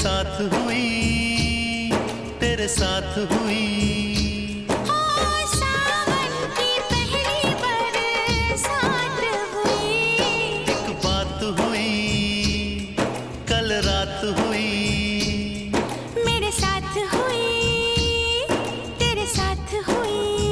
साथ हुई, तेरे साथ हुई। सावन की पहली बरसात हुई। एक बात हुई, कल रात हुई, मेरे साथ हुई, तेरे साथ हुई।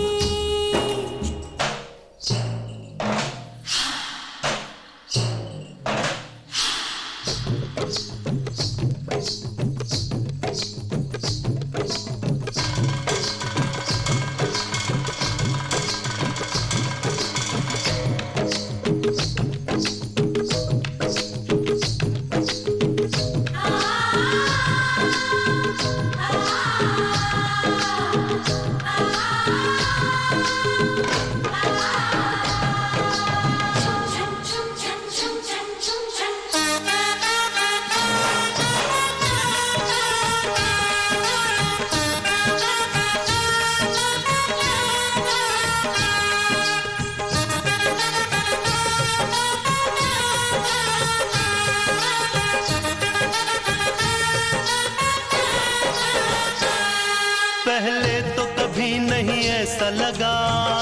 पहले तो कभी नहीं ऐसा लगा,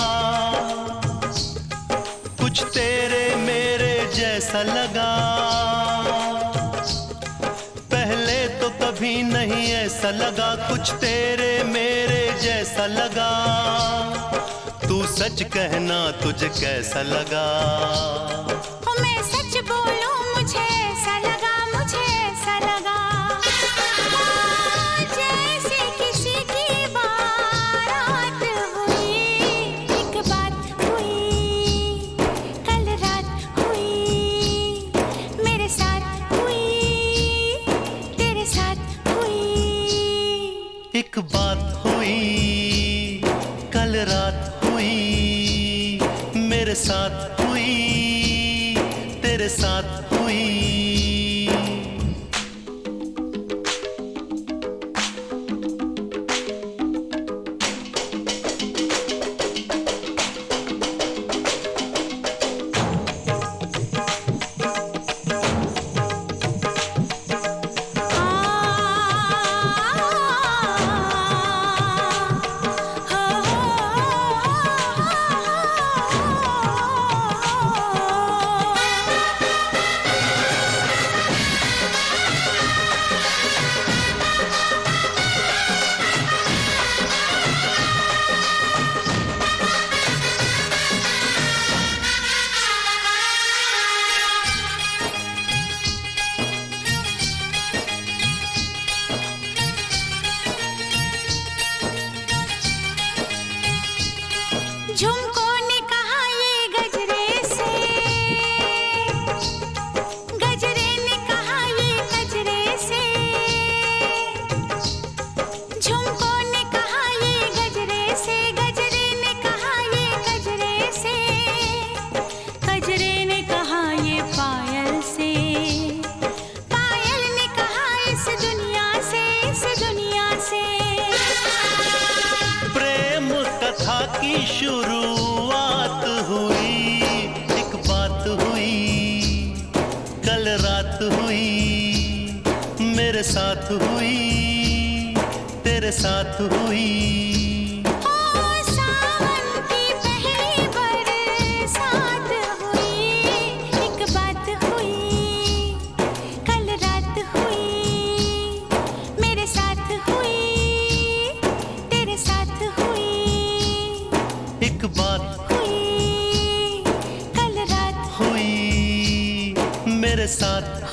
कुछ तेरे मेरे जैसा लगा। पहले तो कभी नहीं ऐसा लगा, कुछ तेरे मेरे जैसा लगा। तू सच कहना तुझे कैसा लगा? मैं सच बोलूं मुझे ऐसा लगा, मुझे ऐसा लगा। जैसे किसी की बारात हुई। एक बात हुई, कल रात हुई, मेरे साथ हुई, तेरे साथ हुई। एक बात हुई, कल रात हुई, मेरे साथ हुई, तेरे साथ हुई। झुमको ने कहा ये गजरे से, गजरे ने कहा ये गजरे से। झुमको ने कहा ये गजरे से, गजरे ने कहा ये गजरे से। गजरे ने कहा ये पायल से, पायल ने कहा इस दुनिया से, इस दुनिया से। प्रेम कथा की शुरुआत हुई। एक बात हुई, कल रात हुई, मेरे साथ हुई, तेरे साथ हुई। सावन की पहली बरसात हुई। एक बात हुई, कल रात हुई, मेरे साथ हुई, तेरे साथ हुई। एक बात हुई, कल रात हुई, मेरे साथ